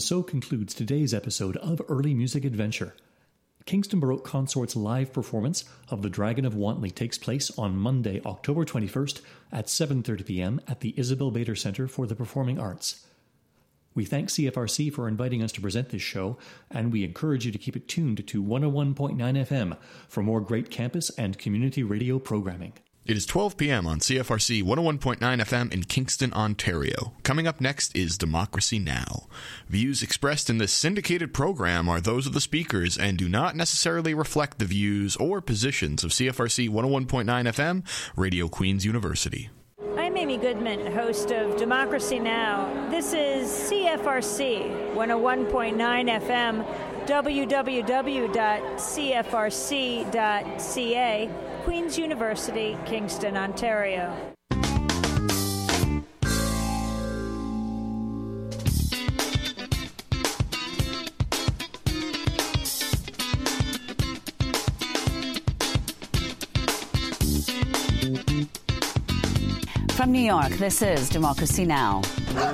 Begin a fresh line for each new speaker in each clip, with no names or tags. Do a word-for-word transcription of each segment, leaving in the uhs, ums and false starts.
And so concludes today's episode of Early Music Adventure. Kingston Baroque Consort's live performance of The Dragon of Wantley takes place on Monday, October twenty-first at seven thirty p.m. at the Isabel Bader Centre for the Performing Arts. We thank C F R C for inviting us to present this show, and we encourage you to keep it tuned to one oh one point nine F M for more great campus and community radio programming.
It is twelve p.m. on C F R C one oh one point nine F M in Kingston, Ontario. Coming up next is Democracy Now! Views expressed in this syndicated program are those of the speakers and do not necessarily reflect the views or positions of C F R C one oh one point nine F M, Radio Queen's University.
I'm Amy Goodman, host of Democracy Now! This is C F R C one oh one point nine F M, w w w dot c f r c dot c a, Queen's University, Kingston, Ontario.
From New York, this is Democracy Now!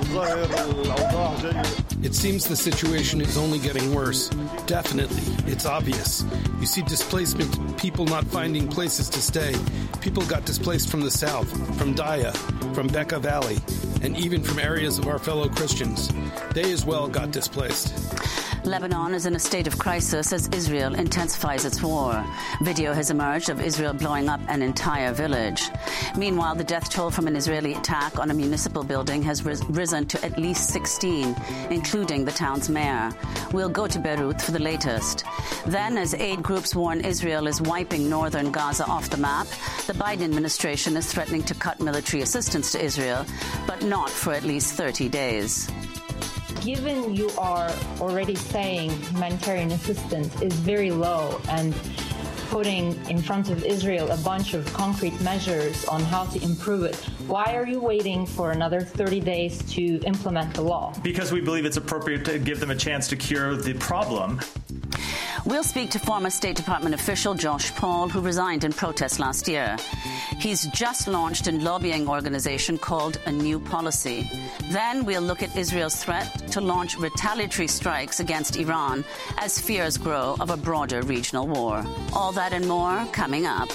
It seems the situation is only getting worse. Definitely. It's obvious. You see displacement, people not finding places to stay. People got displaced from the south, from Daya, from Bekaa Valley, and even from areas of our fellow Christians. They as well got displaced.
Lebanon is in a state of crisis as Israel intensifies its war. Video has emerged of Israel blowing up an entire village. Meanwhile, the death toll from an Israeli attack on a municipal building has ris- risen to at least sixteen, including the town's mayor. We'll go to Beirut for the latest. Then, as aid groups warn Israel is wiping northern Gaza off the map, the Biden administration is threatening to cut military assistance to Israel, but not for at least thirty days.
Given you are already saying humanitarian assistance is very low and putting in front of Israel a bunch of concrete measures on how to improve it, why are you waiting for another thirty days to implement the law?
Because we believe it's appropriate to give them a chance to cure the problem.
We'll speak to former State Department official Josh Paul, who resigned in protest last year. He's just launched a lobbying organization called A New Policy. Then we'll look at Israel's threat to launch retaliatory strikes against Iran as fears grow of a broader regional war. All that and more coming up.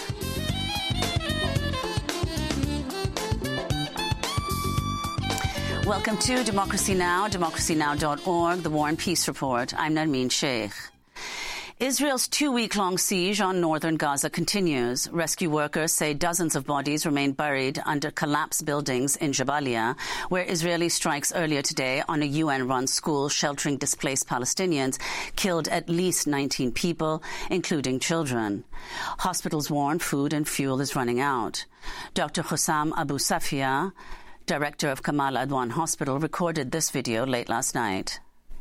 Welcome to Democracy Now!, democracy now dot org, the War and Peace Report. I'm Narmeen Sheikh. Israel's two-week-long siege on northern Gaza continues. Rescue workers say dozens of bodies remain buried under collapsed buildings in Jabalia, where Israeli strikes earlier today on a U N-run school sheltering displaced Palestinians killed at least nineteen people, including children. Hospitals warn food and fuel is running out. Doctor Hussam Abu Safia, director of Kamal Adwan Hospital, recorded this video late last night.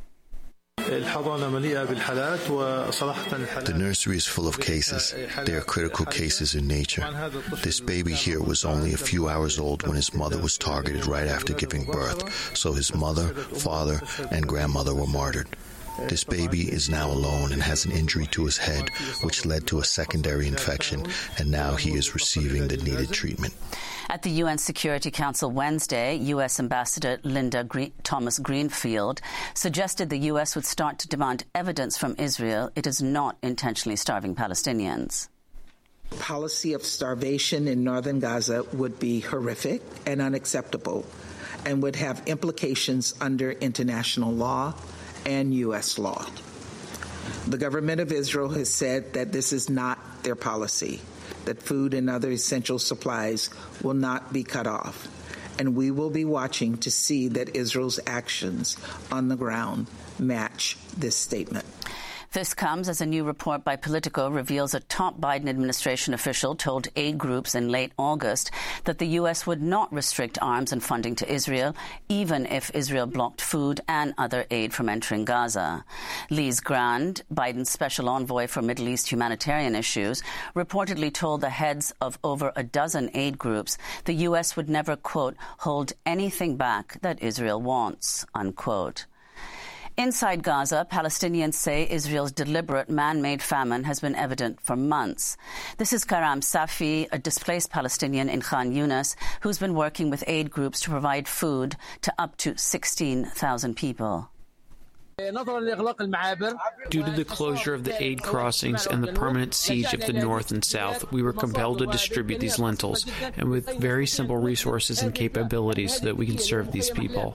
The nursery is full of cases. They are critical cases in nature. This baby here was only a few hours old when his mother was targeted right after giving birth, so his mother, father, and grandmother were martyred. This baby is now alone and has an injury to his head, which led to a secondary infection, and now he is receiving the needed treatment.
At the U N Security Council Wednesday, U S Ambassador Linda Green- Thomas Greenfield suggested the U S would start to demand evidence from Israel it is not intentionally starving Palestinians.
Policy of starvation in northern Gaza would be horrific and unacceptable and would have implications under international law and U S law. The government of Israel has said that this is not their policy, that food and other essential supplies will not be cut off, and we will be watching to see that Israel's actions on the ground match this statement.
This comes as a new report by Politico reveals a top Biden administration official told aid groups in late August that the U S would not restrict arms and funding to Israel, even if Israel blocked food and other aid from entering Gaza. Lise Grand, Biden's special envoy for Middle East humanitarian issues, reportedly told the heads of over a dozen aid groups the U S would never, quote, hold anything back that Israel wants, unquote. Inside Gaza, Palestinians say Israel's deliberate man-made famine has been evident for months. This is Karam Safi, a displaced Palestinian in Khan Yunis, who's been working with aid groups to provide food to up to sixteen thousand people.
Due to the closure of the aid crossings and the permanent siege of the north and south, we were compelled to distribute these lentils, and with very simple resources and capabilities so that we can serve these people.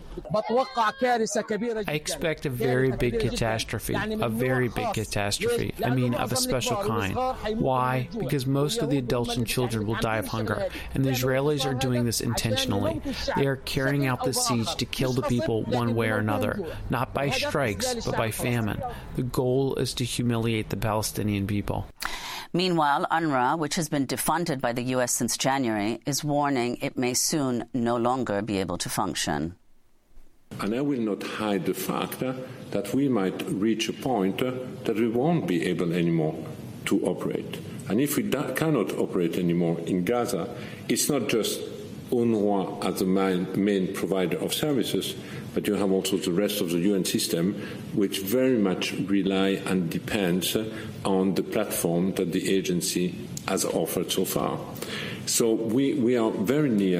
I expect a very big catastrophe, a very big catastrophe, I mean of a special kind. Why? Because most of the adults and children will die of hunger, and the Israelis are doing this intentionally. They are carrying out this siege to kill the people one way or another, not by strikes, but by famine. The goal is to humiliate the Palestinian people.
Meanwhile, UNRWA, which has been defunded by the U S since January, is warning it may soon no longer be able to function.
And I will not hide the fact that we might reach a point that we won't be able anymore to operate. And if we da- cannot operate anymore in Gaza, it's not just UNRWA as the main, main provider of services, but you have also the rest of the U N system, which very much rely and depends on the platform that the agency has offered so far. So we, we are very near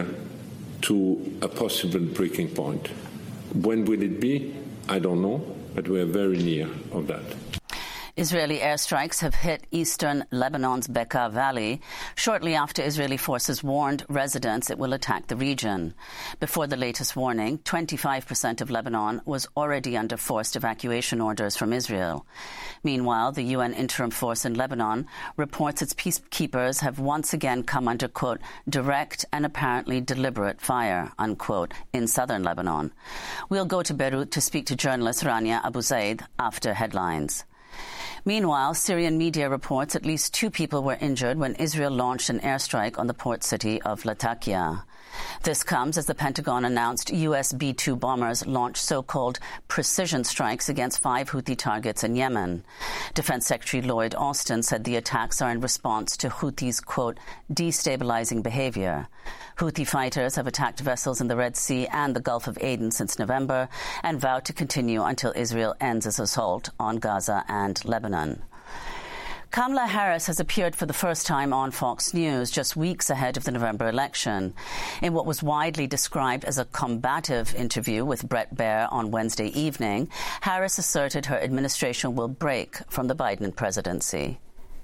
to a possible breaking point. When will it be? I don't know, but we are very near of that.
Israeli airstrikes have hit eastern Lebanon's Bekaa Valley shortly after Israeli forces warned residents it will attack the region. Before the latest warning, twenty-five percent of Lebanon was already under forced evacuation orders from Israel. Meanwhile, the U N interim force in Lebanon reports its peacekeepers have once again come under, quote, direct and apparently deliberate fire, unquote, in southern Lebanon. We'll go to Beirut to speak to journalist Rania Abu Zaid after headlines. Meanwhile, Syrian media reports at least two people were injured when Israel launched an airstrike on the port city of Latakia. This comes as the Pentagon announced U S B two bombers launched so-called precision strikes against five Houthi targets in Yemen. Defense Secretary Lloyd Austin said the attacks are in response to Houthis', quote, destabilizing behavior. Houthi fighters have attacked vessels in the Red Sea and the Gulf of Aden since November and vowed to continue until Israel ends its assault on Gaza and Lebanon. Kamala Harris has appeared for the first time on Fox News just weeks ahead of the November election. In what was widely described as a combative interview with Bret Baier on Wednesday evening, Harris asserted her administration will break from the Biden presidency.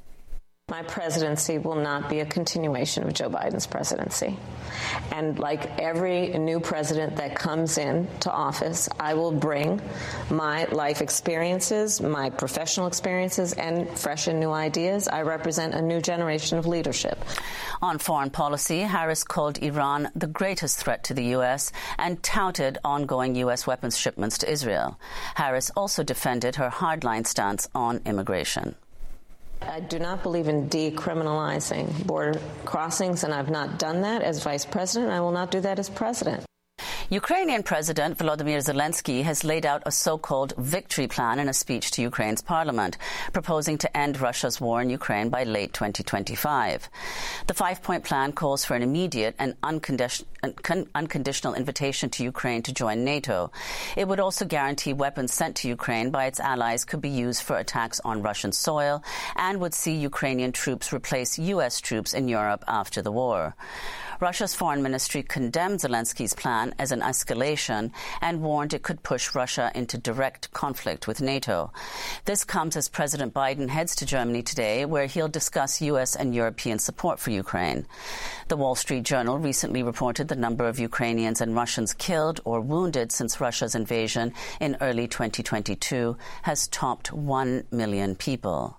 My presidency will not be a continuation of Joe Biden's presidency. And like every new president that comes into office, I will bring my life experiences, my professional experiences, and fresh and new ideas. I represent a new generation of leadership.
On foreign policy, Harris called Iran the greatest threat to the U S and touted ongoing U S weapons shipments to Israel. Harris also defended her hardline stance on immigration.
I do not believe in decriminalizing border crossings, and I've not done that as vice president. I will not do that as president.
Ukrainian President Volodymyr Zelensky has laid out a so-called victory plan in a speech to Ukraine's parliament, proposing to end Russia's war in Ukraine by late twenty twenty-five. The five-point plan calls for an immediate and uncondition- un- unconditional invitation to Ukraine to join NATO. It would also guarantee weapons sent to Ukraine by its allies could be used for attacks on Russian soil and would see Ukrainian troops replace U S troops in Europe after the war. Russia's foreign ministry condemned Zelensky's plan as an escalation and warned it could push Russia into direct conflict with NATO. This comes as President Biden heads to Germany today, where he'll discuss U S and European support for Ukraine. The Wall Street Journal recently reported the number of Ukrainians and Russians killed or wounded since Russia's invasion in early twenty twenty-two has topped one million people.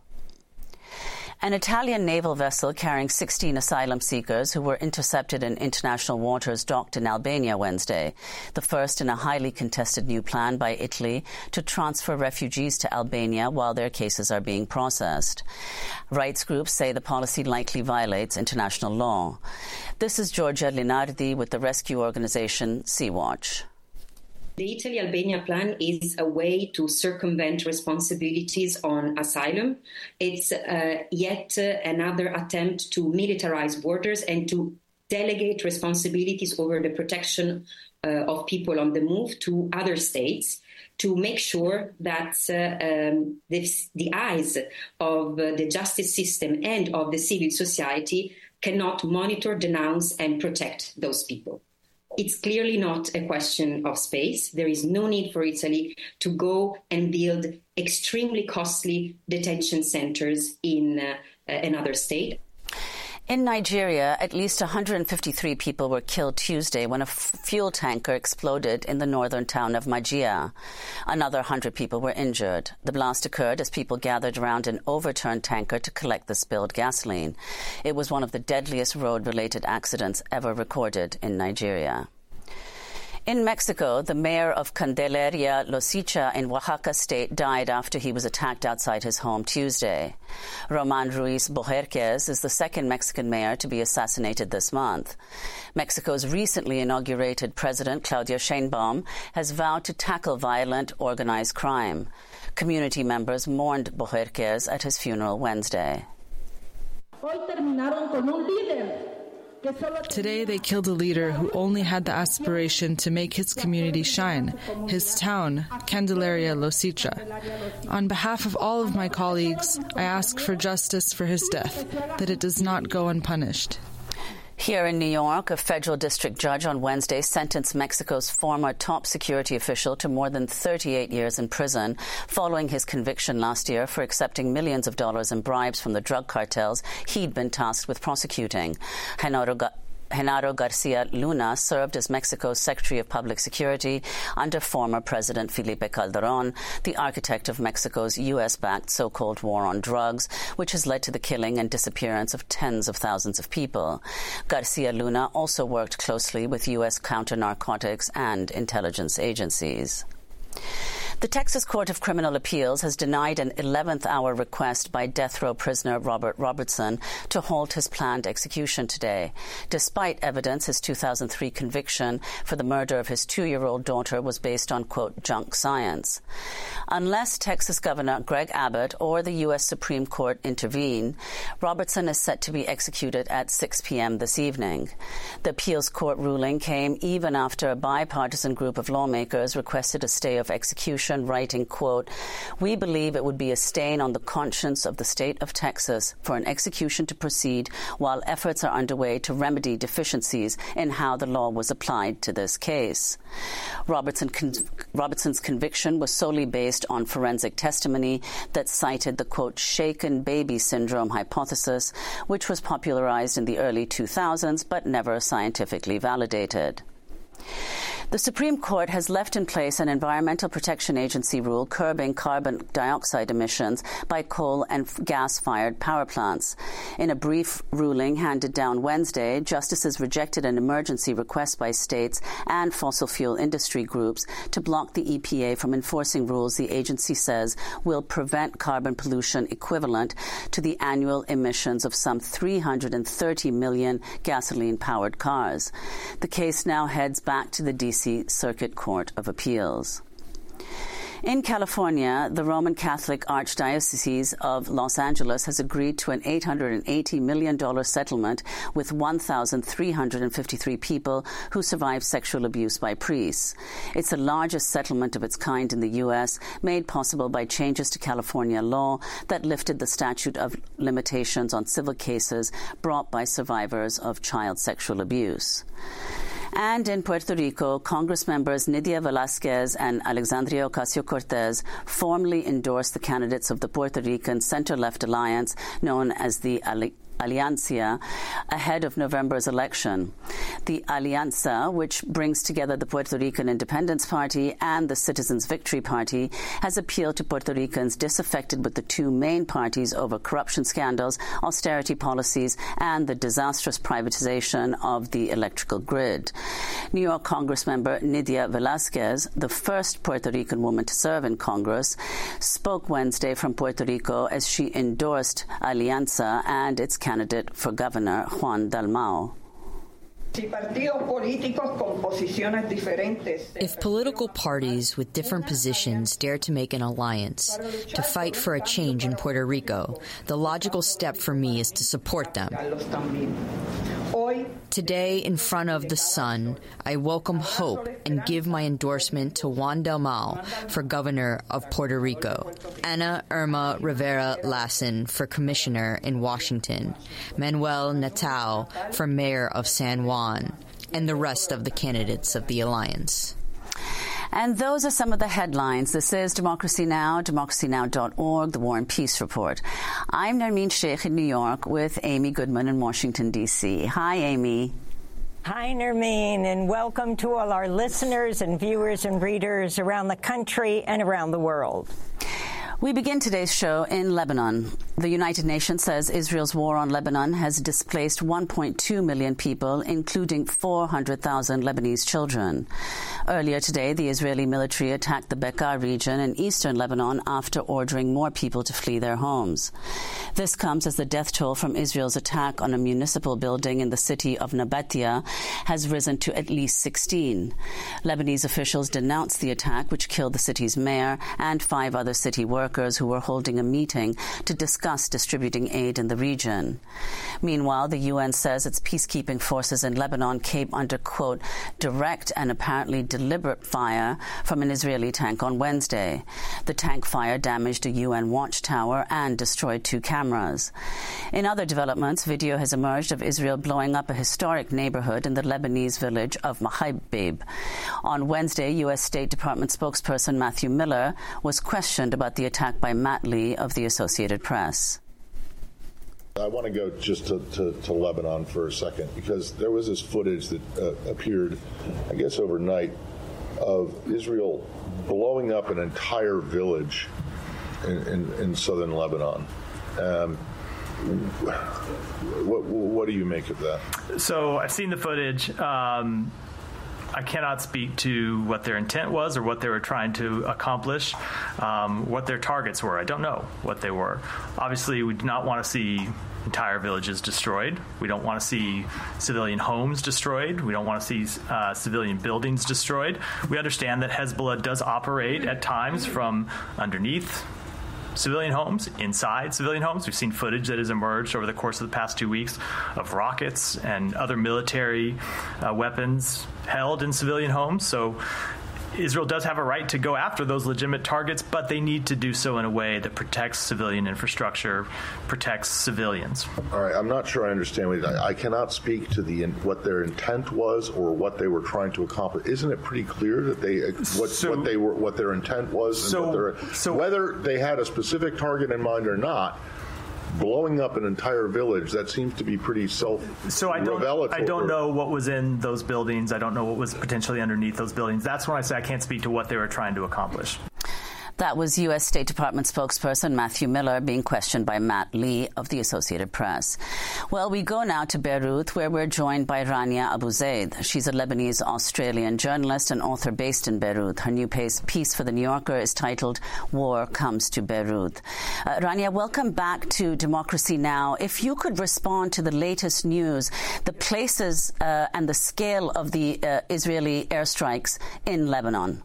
An Italian naval vessel carrying sixteen asylum seekers who were intercepted in international waters docked in Albania Wednesday, the first in a highly contested new plan by Italy to transfer refugees to Albania while their cases are being processed. Rights groups say the policy likely violates international law. This is Giorgia Linardi with the rescue organization Sea-Watch.
The Italy-Albania plan is a way to circumvent responsibilities on asylum. It's uh, yet uh, another attempt to militarize borders and to delegate responsibilities over the protection uh, of people on the move to other states to make sure that uh, um, this, the eyes of uh, the justice system and of the civil society cannot monitor, denounce, and protect those people. It's clearly not a question of space. There is no need for Italy to go and build extremely costly detention centers in uh, another state.
In Nigeria, at least one hundred fifty-three people were killed Tuesday when a f- fuel tanker exploded in the northern town of Majia. Another one hundred people were injured. The blast occurred as people gathered around an overturned tanker to collect the spilled gasoline. It was one of the deadliest road-related accidents ever recorded in Nigeria. In Mexico, the mayor of Candelaria Losicha in Oaxaca state died after he was attacked outside his home Tuesday. Roman Ruiz Bojerquez is the second Mexican mayor to be assassinated this month. Mexico's recently inaugurated president, Claudia Sheinbaum, has vowed to tackle violent, organized crime. Community members mourned Bojerquez at his funeral Wednesday.
Today they killed a leader who only had the aspiration to make his community shine, his town, Candelaria Losicha. On behalf of all of my colleagues, I ask for justice for his death, that it does not go unpunished.
Here in New York, a federal district judge on Wednesday sentenced Mexico's former top security official to more than thirty-eight years in prison following his conviction last year for accepting millions of dollars in bribes from the drug cartels he'd been tasked with prosecuting. Genaro Ga- Genaro Garcia Luna served as Mexico's Secretary of Public Security under former President Felipe Calderon, the architect of Mexico's U S-backed so-called war on drugs, which has led to the killing and disappearance of tens of thousands of people. Garcia Luna also worked closely with U S counter-narcotics and intelligence agencies. The Texas Court of Criminal Appeals has denied an eleventh hour request by death row prisoner Robert Robertson to halt his planned execution today, despite evidence his two thousand three conviction for the murder of his two-year-old daughter was based on, quote, junk science. Unless Texas Governor Greg Abbott or the U S Supreme Court intervene, Robertson is set to be executed at six p.m. this evening. The appeals court ruling came even after a bipartisan group of lawmakers requested a stay of execution, writing, quote, "We believe it would be a stain on the conscience of the state of Texas for an execution to proceed while efforts are underway to remedy deficiencies in how the law was applied to this case." Robertson con- Robertson's conviction was solely based on forensic testimony that cited the, quote, shaken baby syndrome hypothesis, which was popularized in the early two thousands but never scientifically validated. The Supreme Court has left in place an Environmental Protection Agency rule curbing carbon dioxide emissions by coal and gas-fired power plants. In a brief ruling handed down Wednesday, justices rejected an emergency request by states and fossil fuel industry groups to block the E P A from enforcing rules the agency says will prevent carbon pollution equivalent to the annual emissions of some three hundred thirty million gasoline-powered cars. The case now heads back to the D C Circuit Court of Appeals. In California, the Roman Catholic Archdiocese of Los Angeles has agreed to an eight hundred eighty million dollars settlement with one thousand three hundred fifty-three people who survived sexual abuse by priests. It's the largest settlement of its kind in the U S, made possible by changes to California law that lifted the statute of limitations on civil cases brought by survivors of child sexual abuse. And in Puerto Rico, Congress members Nydia Velázquez and Alexandria Ocasio-Cortez formally endorsed the candidates of the Puerto Rican center-left alliance known as the Ali- Alianza ahead of November's election. The Alianza, which brings together the Puerto Rican Independence Party and the Citizens Victory Party, has appealed to Puerto Ricans disaffected with the two main parties over corruption scandals, austerity policies, and the disastrous privatization of the electrical grid. New York Congressmember Nydia Velázquez, the first Puerto Rican woman to serve in Congress, spoke Wednesday from Puerto Rico as she endorsed Alianza and its candidate for governor, Juan Dalmau.
If political parties with different positions dare to make an alliance to fight for a change in Puerto Rico, the logical step for me is to support them. Today, in front of the sun, I welcome hope and give my endorsement to Juan Dalmau for governor of Puerto Rico, Ana Irma Rivera Lassen for commissioner in Washington, Manuel Natal for mayor of San Juan, and the rest of the candidates of the alliance.
And those are some of the headlines. This is Democracy Now!, democracy now dot org, the War and Peace Report. I'm Nermeen Sheikh in New York with Amy Goodman in Washington, D C. Hi, Amy.
Hi, Nermeen, and welcome to all our listeners and viewers and readers around the country and around the world.
We begin today's show in Lebanon. The United Nations says Israel's war on Lebanon has displaced one point two million people, including four hundred thousand Lebanese children. Earlier today, the Israeli military attacked the Bekaa region in eastern Lebanon after ordering more people to flee their homes. This comes as the death toll from Israel's attack on a municipal building in the city of Nabatia has risen to at least sixteen. Lebanese officials denounced the attack, which killed the city's mayor and five other city workers who were holding a meeting to discuss distributing aid in the region. Meanwhile, the U N says its peacekeeping forces in Lebanon came under, quote, direct and apparently deliberate fire from an Israeli tank on Wednesday. The tank fire damaged a U N watchtower and destroyed two cameras. In other developments, video has emerged of Israel blowing up a historic neighborhood in the Lebanese village of Mahaibib. On Wednesday, U S State Department spokesperson Matthew Miller was questioned about the attack by Matt Lee of the Associated Press.
I want to go just to, to, to Lebanon for a second, because there was this footage that uh, appeared, I guess, overnight of Israel blowing up an entire village in, in, in southern Lebanon. Um, what, what do you make of that?
So I've seen the footage. Um, I cannot speak to what their intent was or what they were trying to accomplish, um, what their targets were. I don't know what they were. Obviously, we do not want to see entire villages destroyed. We don't want to see civilian homes destroyed. We don't want to see uh, civilian buildings destroyed. We understand that Hezbollah does operate at times from underneath civilian homes, inside civilian homes. We've seen footage that has emerged over the course of the past two weeks of rockets and other military uh, weapons held in civilian homes. So Israel does have a right to go after those legitimate targets, but they need to do so in a way that protects civilian infrastructure, protects civilians.
All right, I'm not sure I understand what I, I cannot speak to the what their intent was or what they were trying to accomplish. Isn't it pretty clear that they what so, what they were what their intent was, and
so,
what their,
so
whether they had a specific target in mind or not? Blowing up an entire village, that seems to be pretty self-revelatory.
So I don't, I don't know what was in those buildings. I don't know what was potentially underneath those buildings. That's when I say I can't speak to what they were trying to accomplish.
That was U S State Department spokesperson Matthew Miller being questioned by Matt Lee of the Associated Press. Well, we go now to Beirut, where we're joined by Rania Abu Zaid. She's a Lebanese-Australian journalist and author based in Beirut. Her new piece for The New Yorker is titled War Comes to Beirut. Uh, Rania, welcome back to Democracy Now! If you could respond to the latest news, the places uh, and the scale of the uh, Israeli airstrikes in Lebanon.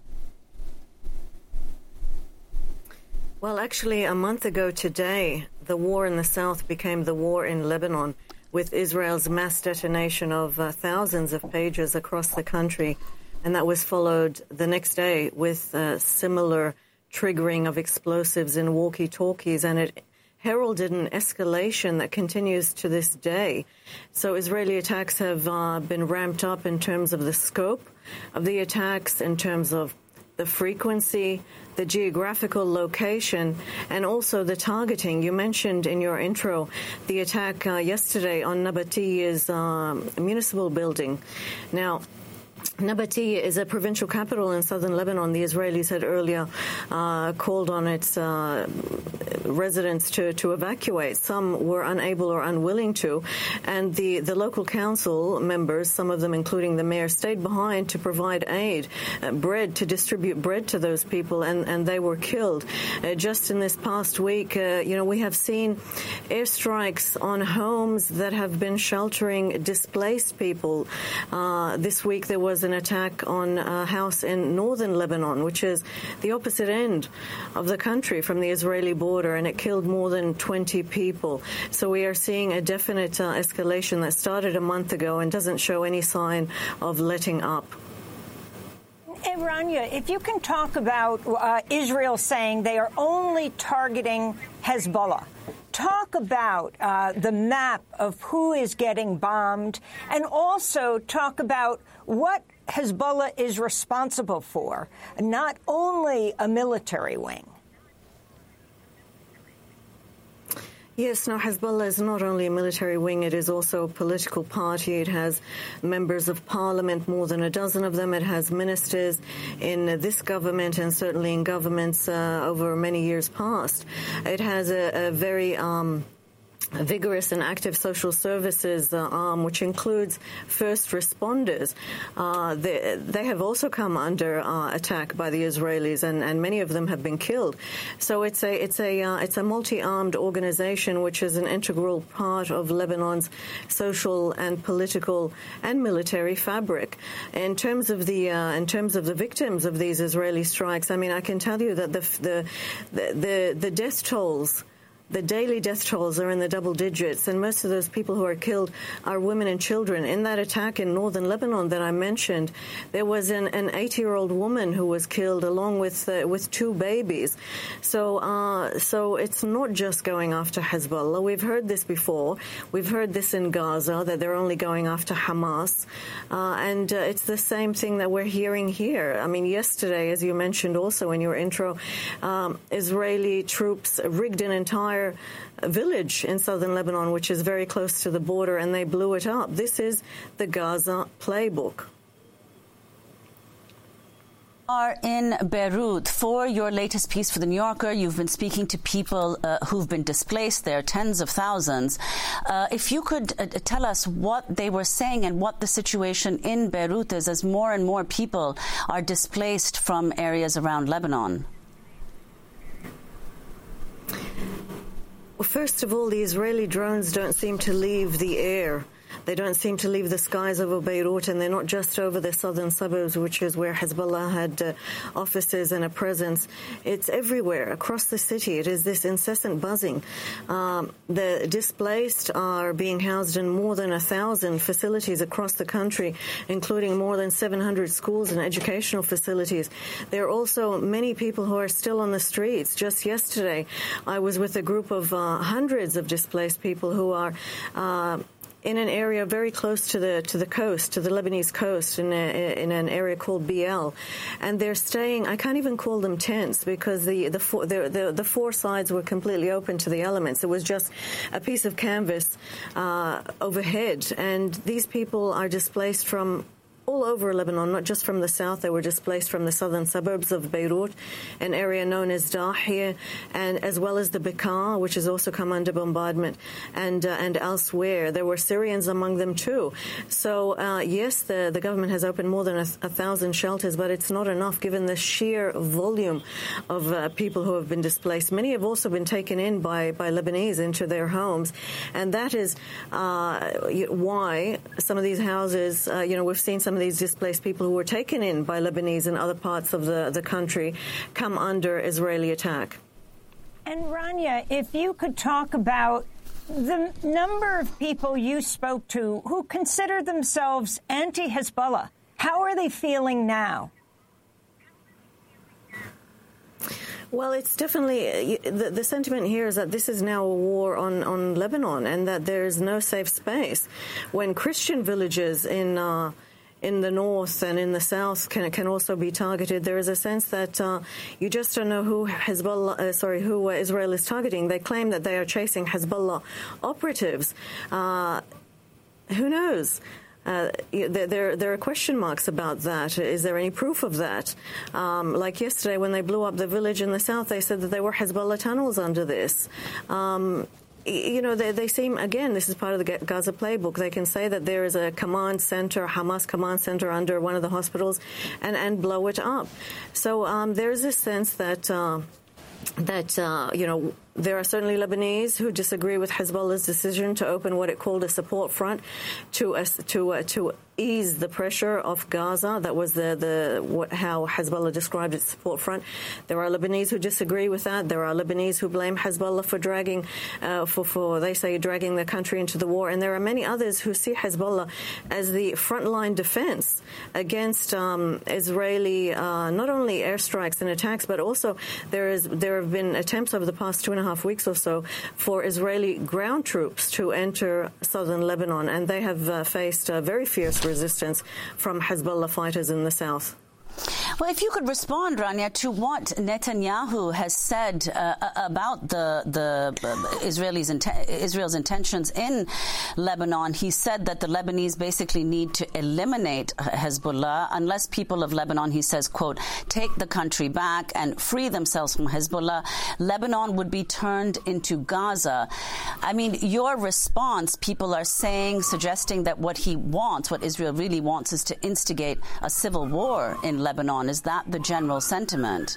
Well, actually, a month ago today, the war in the south became the war in Lebanon, with Israel's mass detonation of uh, thousands of pages across the country. And that was followed the next day with uh, similar triggering of explosives in walkie-talkies, and it heralded an escalation that continues to this day. So Israeli attacks have uh, been ramped up in terms of the scope of the attacks, in terms of the frequency, the geographical location, and also the targeting. You mentioned in your intro the attack uh, yesterday on Nabatiya's um, municipal building. Now, Nabatiya is a provincial capital in southern Lebanon. The Israelis had earlier uh, called on its uh, residents to, to evacuate. Some were unable or unwilling to, and the, the local council members, some of them including the mayor, stayed behind to provide aid, uh, bread, to distribute bread to those people, and, and they were killed. Uh, just in this past week, uh, you know, we have seen airstrikes on homes that have been sheltering displaced people. Uh, this week there was an attack on a house in northern Lebanon, which is the opposite end of the country from the Israeli border, and it killed more than twenty people. So we are seeing a definite uh, escalation that started a month ago and doesn't show any sign of letting up.
Hey, Rania, if you can talk about uh, Israel saying they are only targeting Hezbollah,
talk about uh, the map of who is getting bombed, and also talk about what Hezbollah is responsible for, not only a military wing?
Yes, no, Hezbollah is not only a military wing, it is also a political party. It has members of parliament, more than a dozen of them. It has ministers in this government and certainly in governments uh, over many years past. It has a, a very... Um, vigorous and active social services uh, arm, which includes first responders. Uh, they, they have also come under uh, attack by the Israelis, and, and many of them have been killed. So it's a it's a uh, it's a multi-armed organization, which is an integral part of Lebanon's social and political and military fabric. In terms of the uh, in terms of the victims of these Israeli strikes, I mean, I can tell you that the the the, the, the death tolls. The daily death tolls are in the double digits, and most of those people who are killed are women and children. In that attack in northern Lebanon that I mentioned, there was an, an eighty-year-old woman who was killed along with uh, with two babies. So, uh, so it's not just going after Hezbollah. We've heard this before. We've heard this in Gaza, that they're only going after Hamas. Uh, and uh, it's the same thing that we're hearing here. I mean, yesterday, as you mentioned also in your intro, um, Israeli troops rigged an entire village in southern Lebanon, which is very close to the border, and they blew it up. This is the Gaza playbook.
Are in Beirut. For your latest piece for The New Yorker, you've been speaking to people uh, who've been displaced there, tens of thousands. Uh, if you could uh, tell us what they were saying and what the situation in Beirut is as more and more people are displaced from areas around Lebanon.
Well, first of all, the Israeli drones don't seem to leave the air. They don't seem to leave the skies over Beirut, and they're not just over the southern suburbs, which is where Hezbollah had uh, offices and a presence. It's everywhere, across the city. It is this incessant buzzing. Um, the displaced are being housed in more than a thousand facilities across the country, including more than seven hundred schools and educational facilities. There are also many people who are still on the streets. Just yesterday, I was with a group of uh, hundreds of displaced people who are uh, in an area very close to the to the coast, to the Lebanese coast, in a, in an area called B L, and they're staying. I can't even call them tents because the the four, the, the, the four sides were completely open to the elements. It was just a piece of canvas uh, overhead, and these people are displaced from all over Lebanon, not just from the south. They were displaced from the southern suburbs of Beirut, an area known as Dahiya, and as well as the Bekaa, which has also come under bombardment, and uh, and elsewhere. There were Syrians among them too. So uh, yes, the the government has opened more than a, a thousand shelters, but it's not enough given the sheer volume of uh, people who have been displaced. Many have also been taken in by by Lebanese into their homes, and that is uh, why some of these houses, uh, you know, we've seen some of these displaced people who were taken in by Lebanese in other parts of the, the country come under Israeli attack.
And Rania, if you could talk about the number of people you spoke to who consider themselves anti-Hezbollah, how are they feeling now?
Well, it's definitely the, the sentiment here is that this is now a war on, on Lebanon, and that there is no safe space. When Christian villages in uh, in the north and in the south can can also be targeted, there is a sense that uh, you just don't know who Hezbollah, uh, sorry, who uh, Israel is targeting. They claim that they are chasing Hezbollah operatives. Uh, who knows? Uh, there, there are question marks about that. Is there any proof of that? Um, like yesterday, when they blew up the village in the south, they said that there were Hezbollah tunnels under this. Um, You know, they, they seem, again, this is part of the Gaza playbook. They can say that there is a command center, Hamas command center under one of the hospitals, and, and blow it up. So um, there's this sense that, uh, that uh, you know, there are certainly Lebanese who disagree with Hezbollah's decision to open what it called a support front to uh, to uh, to ease the pressure of Gaza. That was the the what, how Hezbollah described its support front. There are Lebanese who disagree with that. There are Lebanese who blame Hezbollah for dragging, uh, for for they say dragging the country into the war, and there are many others who see Hezbollah as the frontline defense against um, Israeli uh, not only airstrikes and attacks, but also there is there have been attempts over the past two and and a half weeks or so for Israeli ground troops to enter southern Lebanon, and they have uh, faced uh, very fierce resistance from Hezbollah fighters in the south.
Well, if you could respond, Rania, to what Netanyahu has said uh, about the the uh, Israelis int- Israel's intentions in Lebanon. He said that the Lebanese basically need to eliminate Hezbollah unless people of Lebanon, he says, quote, take the country back and free themselves from Hezbollah. Lebanon would be turned into Gaza. I mean, your response, people are saying, suggesting that what he wants, what Israel really wants, is to instigate a civil war in Lebanon. Is that the general sentiment?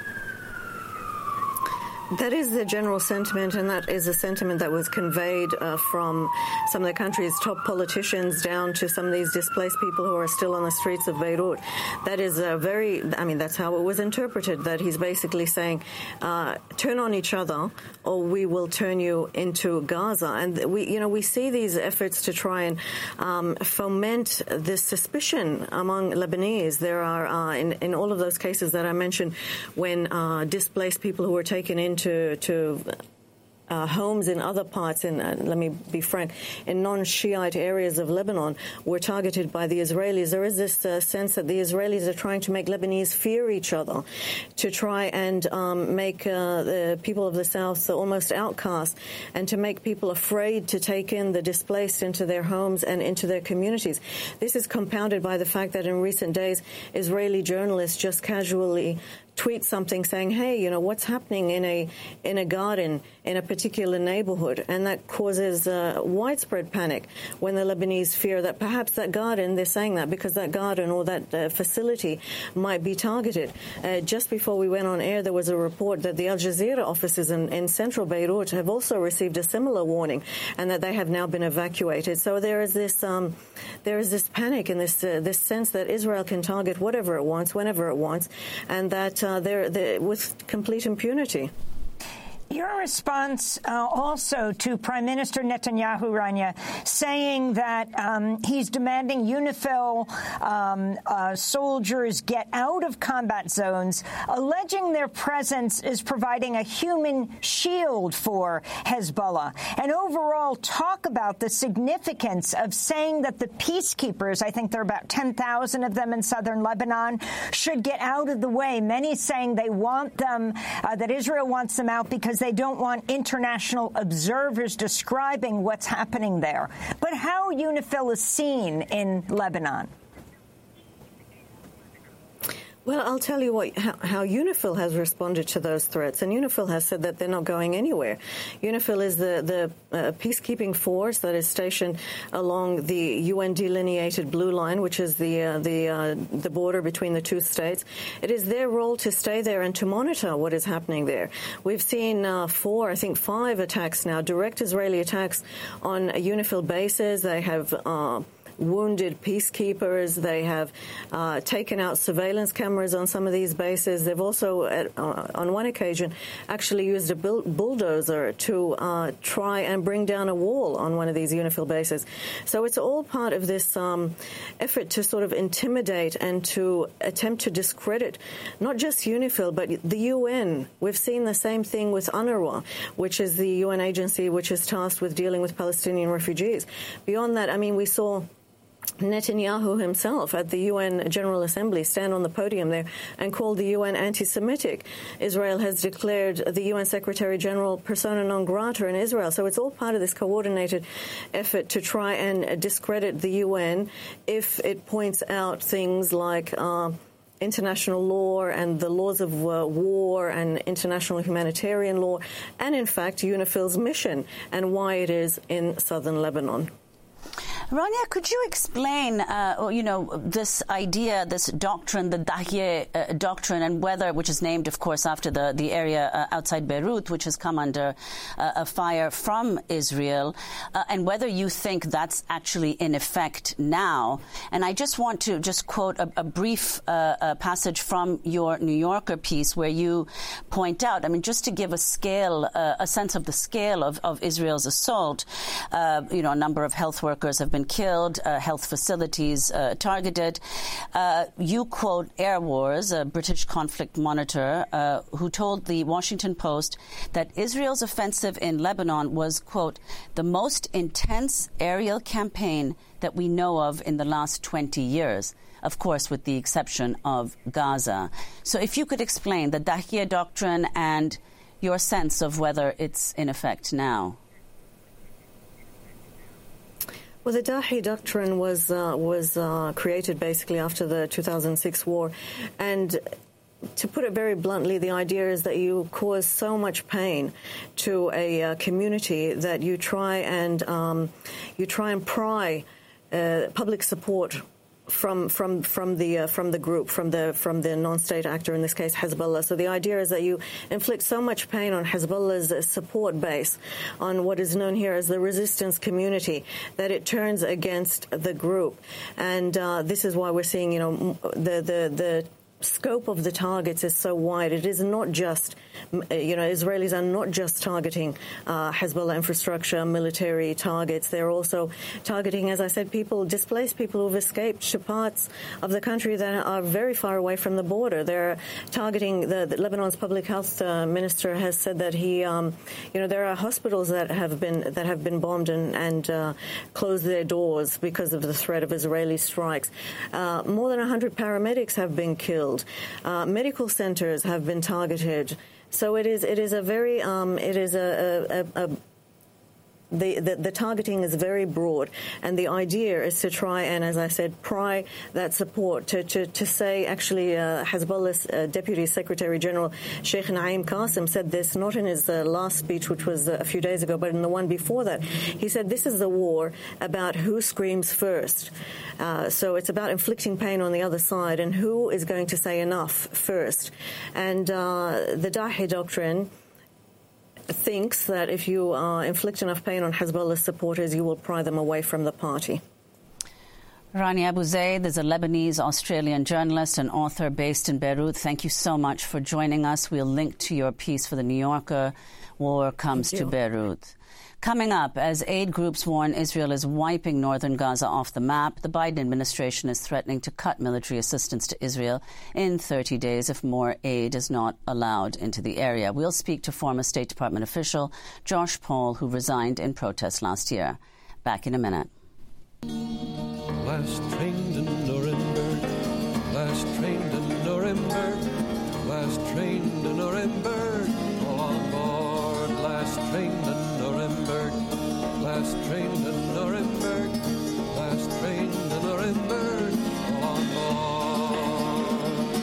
That is the general sentiment, and that is a sentiment that was conveyed uh, from some of the country's top politicians down to some of these displaced people who are still on the streets of Beirut. That is a very, I mean, that's how it was interpreted, that he's basically saying, uh, turn on each other or we will turn you into Gaza. And we, you know, we see these efforts to try and um, foment this suspicion among Lebanese. There are, uh, in, in all of those cases that I mentioned, when uh, displaced people who were taken into to, to uh, homes in other parts, in, uh, let me be frank, in non-Shiite areas of Lebanon were targeted by the Israelis. There is this uh, sense that the Israelis are trying to make Lebanese fear each other, to try and um, make uh, the people of the South almost outcast, and to make people afraid to take in the displaced into their homes and into their communities. This is compounded by the fact that in recent days, Israeli journalists just casually tweet something saying, hey, you know, what's happening in a in a garden in a particular neighborhood, and that causes uh, widespread panic when the Lebanese fear that perhaps that garden, they're saying that because that garden or that uh, facility might be targeted. Uh, just before we went on air, there was a report that the Al Jazeera offices in, in central Beirut have also received a similar warning, and that they have now been evacuated. So there is this um, there is this panic and this uh, this sense that Israel can target whatever it wants, whenever it wants, and that Uh, they're, they're with complete impunity.
Your response uh, also to Prime Minister Netanyahu, Rania, saying that um, he's demanding UNIFIL um, uh, soldiers get out of combat zones, alleging their presence is providing a human shield for Hezbollah. And overall, talk about the significance of saying that the peacekeepers, I think there are about ten thousand of them in southern Lebanon, should get out of the way. Many saying they want them, uh, that Israel wants them out because they don't want international observers describing what's happening there. But how UNIFIL is seen in Lebanon?
Well, I'll tell you what, how, how UNIFIL has responded to those threats, and UNIFIL has said that they're not going anywhere. UNIFIL is the, the uh, peacekeeping force that is stationed along the U N delineated blue line, which is the uh, the uh, the border between the two states. It is their role to stay there and to monitor what is happening there. We've seen uh, four, I think five attacks now, direct Israeli attacks on UNIFIL bases. They have Uh, wounded peacekeepers. They have uh, taken out surveillance cameras on some of these bases. They've also, at, uh, on one occasion, actually used a bull- bulldozer to uh, try and bring down a wall on one of these UNIFIL bases. So it's all part of this um, effort to sort of intimidate and to attempt to discredit not just UNIFIL, but the U N. We've seen the same thing with UNRWA, which is the U N agency which is tasked with dealing with Palestinian refugees. Beyond that, I mean, we saw Netanyahu himself at the U N General Assembly stand on the podium there and call the U N anti-Semitic. Israel has declared the U N Secretary General persona non grata in Israel. So it's all part of this coordinated effort to try and discredit the U N if it points out things like uh, international law and the laws of uh, war and international humanitarian law, and in fact UNIFIL's mission and why it is in southern Lebanon.
Rania, could you explain, uh, you know, this idea, this doctrine, the Dahieh uh, doctrine, and whether, which is named, of course, after the, the area uh, outside Beirut, which has come under uh, a fire from Israel, uh, and whether you think that's actually in effect now. And I just want to just quote a, a brief uh, a passage from your New Yorker piece where you point out, I mean, just to give a scale, uh, a sense of the scale of, of Israel's assault, uh, you know, a number of health workers have been civilian killed, uh, health facilities uh, targeted. Uh, you quote Air Wars, a British conflict monitor, uh, who told the Washington Post that Israel's offensive in Lebanon was, quote, the most intense aerial campaign that we know of in the last twenty years. Of course, with the exception of Gaza. So if you could explain the Dahiya Doctrine and your sense of whether it's in effect now.
Well, the Dahi Doctrine was uh, was uh, created basically after the two thousand six war. And to put it very bluntly, the idea is that you cause so much pain to a uh, community that you try and um, you try and pry uh, public support from from from the uh, from the group, from the from the non-state actor, in this case Hezbollah. So the idea is that you inflict so much pain on Hezbollah's uh, support base, on what is known here as the resistance community, that it turns against the group. And uh, this is why we're seeing, you know, the the the scope of the targets is so wide. It is not just, you know, Israelis are not just targeting uh, Hezbollah infrastructure, military targets. They're also targeting, as I said, people, displaced people who've escaped to parts of the country that are very far away from the border. They're targeting, the, the Lebanon's public health uh, minister has said that he, um, you know, there are hospitals that have been that have been bombed and, and uh, closed their doors because of the threat of Israeli strikes. Uh, more than one hundred paramedics have been killed. Uh, medical centers have been targeted. So it is it is a very um, it is a, a, a, a The, the, the targeting is very broad, and the idea is to try and, as I said, pry that support, to, to, to say, actually, uh, Hezbollah's uh, Deputy Secretary General Sheikh Naim Qasim said this, not in his uh, last speech, which was uh, a few days ago, but in the one before that. He said this is a war about who screams first. Uh, so it's about inflicting pain on the other side and who is going to say enough first. And uh, the Dahi Doctrine thinks that if you uh, inflict enough pain on Hezbollah's supporters, you will pry them away from the party.
Rania Abu Zaid is a Lebanese-Australian journalist and author based in Beirut. Thank you so much for joining us. We'll link to your piece for The New Yorker, War Comes to Beirut. Coming up, as aid groups warn Israel is wiping northern Gaza off the map, the Biden administration is threatening to cut military assistance to Israel in thirty days if more aid is not allowed into the area. We'll speak to former State Department official Josh Paul, who resigned in protest last year. Back in a minute.
Last train to Nuremberg, last train to Nuremberg, last train to Nuremberg, all on board, last train to Nuremberg, last train to Nuremberg, last train to Nuremberg, all on board.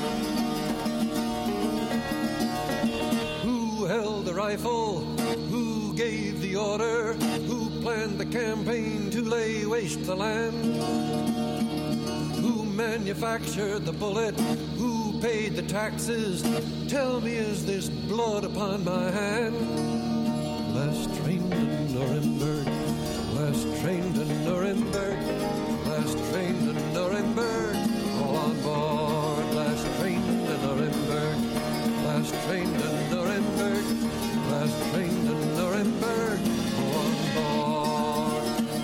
Who held the rifle? Who gave the order? Who planned the campaign to lay waste the land? Who manufactured the bullet? Who paid the taxes? Tell me, is this blood upon my hand? Last train to Nuremberg, last train to Nuremberg, last train to Nuremberg, all on board. Last train to Nuremberg, last train to Nuremberg, last train to Nuremberg, all on board.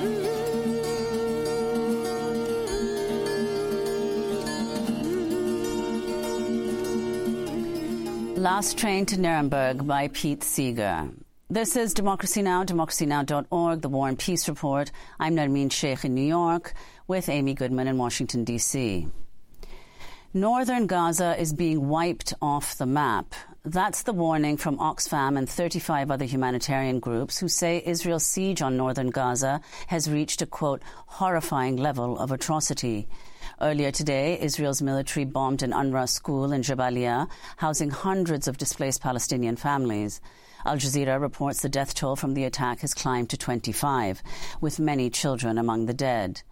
Last Train to Nuremberg by Pete Seeger. This is Democracy Now!, democracy now dot org, the War and Peace Report. I'm Nermeen Sheikh in New York with Amy Goodman in Washington, D C Northern Gaza is being wiped off the map. That's the warning from Oxfam and thirty-five other humanitarian groups who say Israel's siege on northern Gaza has reached a, quote, horrifying level of atrocity. Earlier today, Israel's military bombed an UNRWA school in Jabalia, housing hundreds of displaced Palestinian families. Al Jazeera reports the death toll from the attack has climbed to twenty-five, with many children among the dead.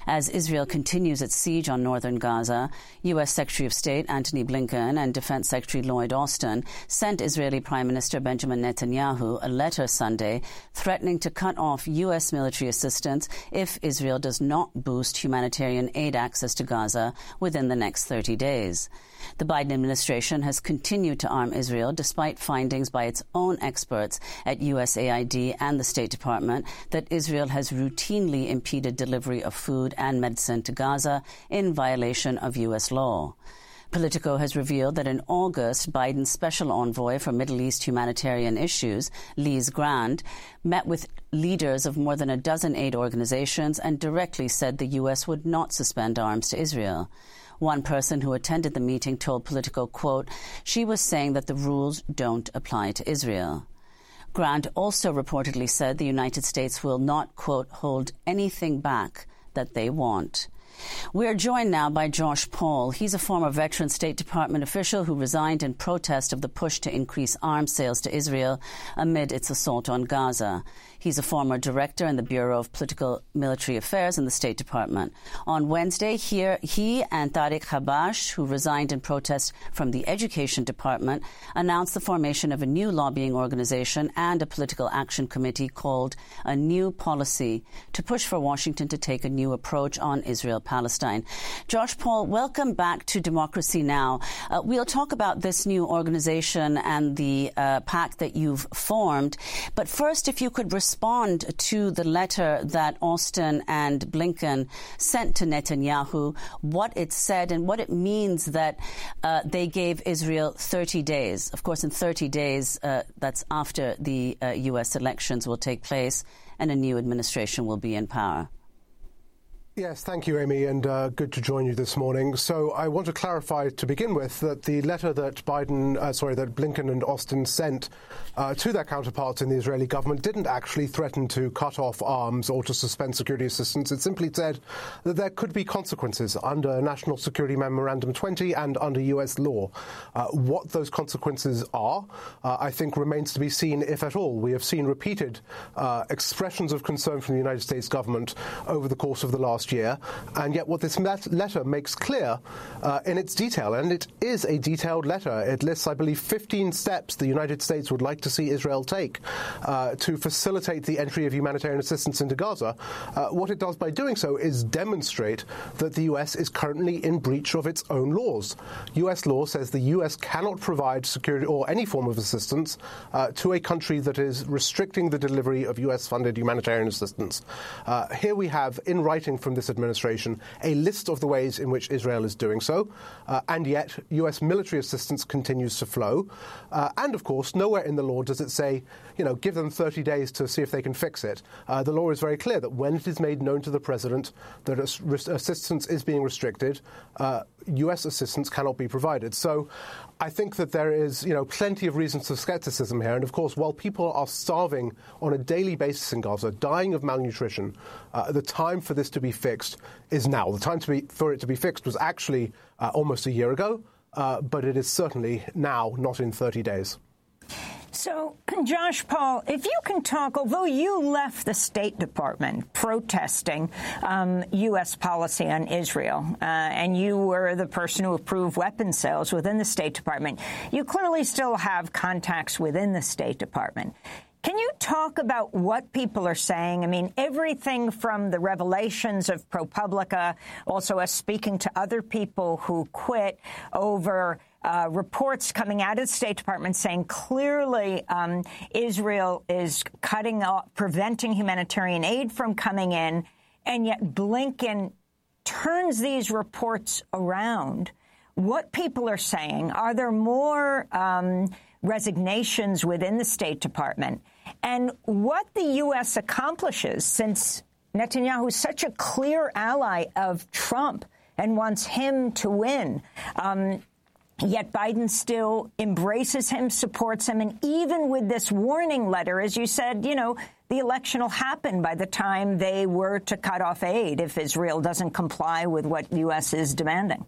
As Israel continues its siege on northern Gaza, U S. Secretary of State Antony Blinken and Defense Secretary Lloyd Austin sent Israeli Prime Minister Benjamin Netanyahu a letter Sunday threatening to cut off U S military assistance if Israel does not boost humanitarian aid access to Gaza within the next thirty days. The Biden administration has continued to arm Israel despite findings by its own experts at U S A I D and the State Department that Israel has routinely impeded delivery of food and medicine to Gaza in violation of U S law. Politico has revealed that in August, Biden's special envoy for Middle East humanitarian issues, Lise Grand, met with leaders of more than a dozen aid organizations and directly said the U S would not suspend arms to Israel. One person who attended the meeting told Politico, quote, she was saying that the rules don't apply to Israel. Grant also reportedly said the United States will not, quote, hold anything back that they want. We're joined now by Josh Paul. He's a former veteran State Department official who resigned in protest of the push to increase arms sales to Israel amid its assault on Gaza. He's a former director in the Bureau of Political Military Affairs in the State Department. On Wednesday, here, he and Tariq Habash, who resigned in protest from the Education Department, announced the formation of a new lobbying organization and a political action committee called A New Policy to push for Washington to take a new approach on Israel-Palestine. Josh Paul, welcome back to Democracy Now! Uh, we'll talk about this new organization and the uh, pact that you've formed. But first, if you could respond respond to the letter that Austin and Blinken sent to Netanyahu, what it said and what it means that uh, they gave Israel thirty days. Of course, in thirty days, uh, that's after the uh, U S elections will take place and a new administration will be in power.
Yes, thank you, Amy, and uh, good to join you this morning. So I want to clarify to begin with that the letter that Biden, uh, sorry, that Blinken and Austin sent uh, to their counterparts in the Israeli government didn't actually threaten to cut off arms or to suspend security assistance. It simply said that there could be consequences under National Security Memorandum twenty and under U S law. Uh, what those consequences are, uh, I think, remains to be seen, if at all. We have seen repeated uh, expressions of concern from the United States government over the course of the last year, and yet what this letter makes clear uh, in its detail, and it is a detailed letter. It lists, I believe, fifteen steps the United States would like to see Israel take uh, to facilitate the entry of humanitarian assistance into Gaza. Uh, what it does by doing so is demonstrate that the U S is currently in breach of its own laws. U S law says the U S cannot provide security or any form of assistance uh, to a country that is restricting the delivery of U S-funded humanitarian assistance. Uh, here we have, in writing from this administration, a list of the ways in which Israel is doing so, uh, and yet U S military assistance continues to flow. Uh, and, of course, nowhere in the law does it say, you know, give them thirty days to see if they can fix it. Uh, the law is very clear that when it is made known to the president that assistance is being restricted, uh, U S assistance cannot be provided. So I think that there is, you know, plenty of reasons for skepticism here. And, of course, while people are starving on a daily basis in Gaza, dying of malnutrition, uh, the time for this to be fixed is now. The time to be, for it to be fixed was actually uh, almost a year ago, uh, but it is certainly now, not in thirty days.
So, Josh Paul, if you can talk, although you left the State Department protesting um, U S policy on Israel, uh, and you were the person who approved weapons sales within the State Department, you clearly still have contacts within the State Department. Can you talk about what people are saying? I mean, everything from the revelations of ProPublica, also us speaking to other people who quit over Uh, reports coming out of the State Department saying clearly um, Israel is cutting off, preventing humanitarian aid from coming in, and yet Blinken turns these reports around. What people are saying, are there more um, resignations within the State Department? And what the U S accomplishes, since Netanyahu is such a clear ally of Trump and wants him to win, um, yet Biden still embraces him, supports him, and even with this warning letter, as you said, you know, the election will happen by the time they were to cut off aid if Israel doesn't comply with what U S is demanding.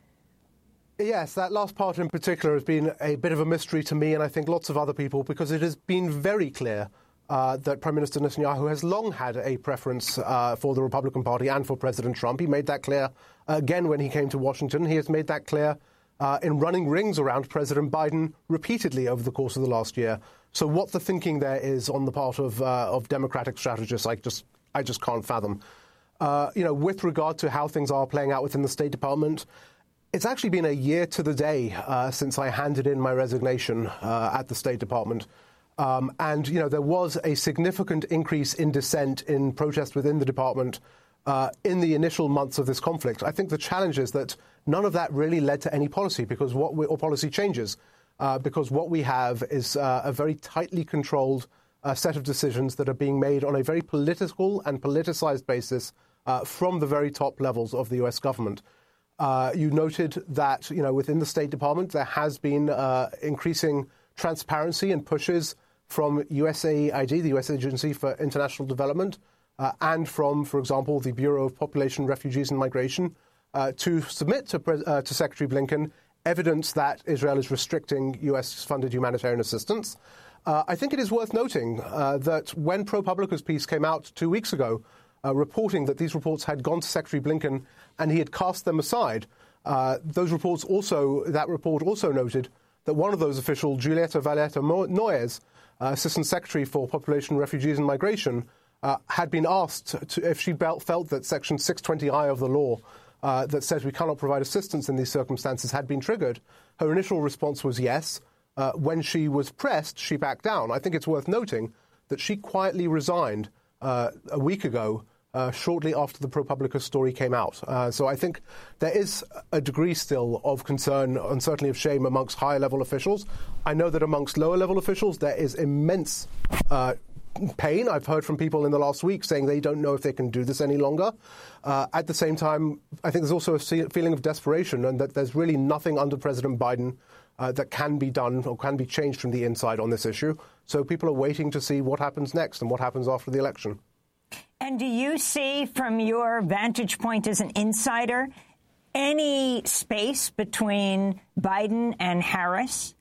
Yes, that last part in particular has been a bit of a mystery to me, and I think lots of other people, because it has been very clear uh, that Prime Minister Netanyahu has long had a preference uh, for the Republican Party and for President Trump. He made that clear again when he came to Washington. He has made that clear uh, in running rings around President Biden repeatedly over the course of the last year. So what the thinking there is on the part of uh, of Democratic strategists, I just I just can't fathom. Uh, you know, with regard to how things are playing out within the State Department, it's actually been a year to the day uh, since I handed in my resignation uh, at the State Department. Um, and, you know, there was a significant increase in dissent, in protest within the department uh, in the initial months of this conflict. I think the challenge is that none of that really led to any policy because what we, or policy changes, uh, because what we have is uh, a very tightly controlled uh, set of decisions that are being made on a very political and politicized basis uh, from the very top levels of the U S government. Uh, you noted that, you know, within the State Department, there has been uh, increasing transparency and pushes from U S A I D, the U S Agency for International Development, uh, and from, for example, the Bureau of Population, Refugees and Migration, uh, to submit to, uh, to Secretary Blinken evidence that Israel is restricting U S-funded humanitarian assistance. Uh, I think it is worth noting uh, that when ProPublica's piece came out two weeks ago, uh, reporting that these reports had gone to Secretary Blinken and he had cast them aside, uh, those reports also, that report also noted that one of those officials, Julieta Valletta Noyes, uh, Assistant Secretary for Population, Refugees and Migration, uh, had been asked to, if she felt that Section six twenty I of the law uh, that says we cannot provide assistance in these circumstances had been triggered. Her initial response was yes. Uh, when she was pressed, she backed down. I think it's worth noting that she quietly resigned uh, a week ago, Uh, shortly after the ProPublica story came out. Uh, so I think there is a degree still of concern and certainly of shame amongst higher-level officials. I know that amongst lower-level officials there is immense uh, pain. I've heard from people in the last week saying they don't know if they can do this any longer. Uh, at the same time, I think there's also a feeling of desperation and that there's really nothing under President Biden uh, that can be done or can be changed from the inside on this issue. So people are waiting to see what happens next and what happens after the election.
And do you see, from your vantage point as an insider, any space between Biden and Harris?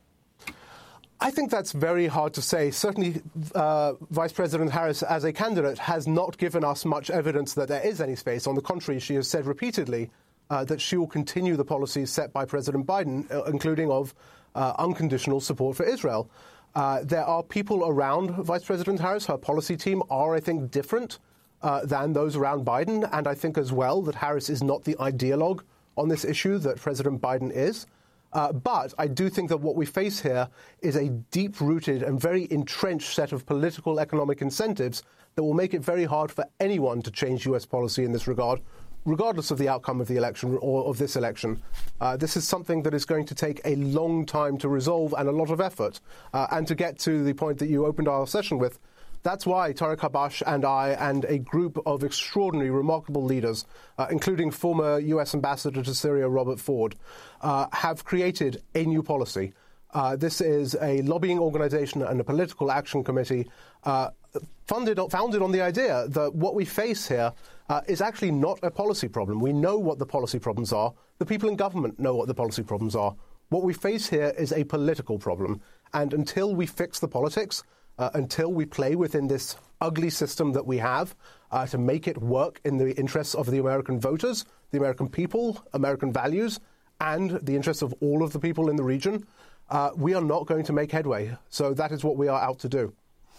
I think that's very hard to say. Certainly, uh, Vice President Harris, as a candidate, has not given us much evidence that there is any space. On the contrary, she has said repeatedly uh, that she will continue the policies set by President Biden, uh, including of uh, unconditional support for Israel. Uh, there are people around Vice President Harris. Her policy team are, I think, different uh, than those around Biden. And I think as well that Harris is not the ideologue on this issue that President Biden is. Uh, but I do think that what we face here is a deep-rooted and very entrenched set of political economic incentives that will make it very hard for anyone to change U S policy in this regard, regardless of the outcome of the election or of this election. Uh, this is something that is going to take a long time to resolve and a lot of effort. Uh, and to get to the point that you opened our session with, that's why Tariq Habash and I and a group of extraordinary, remarkable leaders, uh, including former U S Ambassador to Syria Robert Ford, uh, have created a new policy. Uh, this is a lobbying organization and a political action committee uh, funded, founded on the idea that what we face here uh, is actually not a policy problem. We know what the policy problems are. The people in government know what the policy problems are. What we face here is a political problem. And until we fix the politics, uh, until we play within this ugly system that we have uh, to make it work in the interests of the American voters, the American people, American values, and the interests of all of the people in the region, uh, we are not going to make headway. So that is what we are out to do.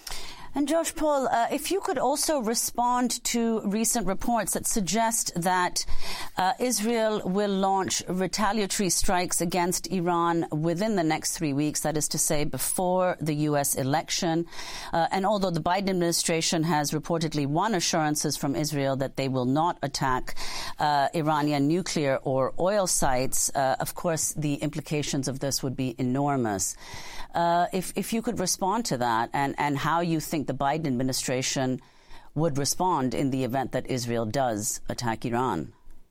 And Josh Paul, uh, if you could also respond to recent reports that suggest that uh, Israel will launch retaliatory strikes against Iran within the next three weeks, that is to say before the U S election. Uh, and although the Biden administration has reportedly won assurances from Israel that they will not attack uh, Iranian nuclear or oil sites, uh, of course, the implications of this would be enormous. Uh, if, if you could respond to that and, and how you think the Biden administration would respond in the event that Israel does attack Iran.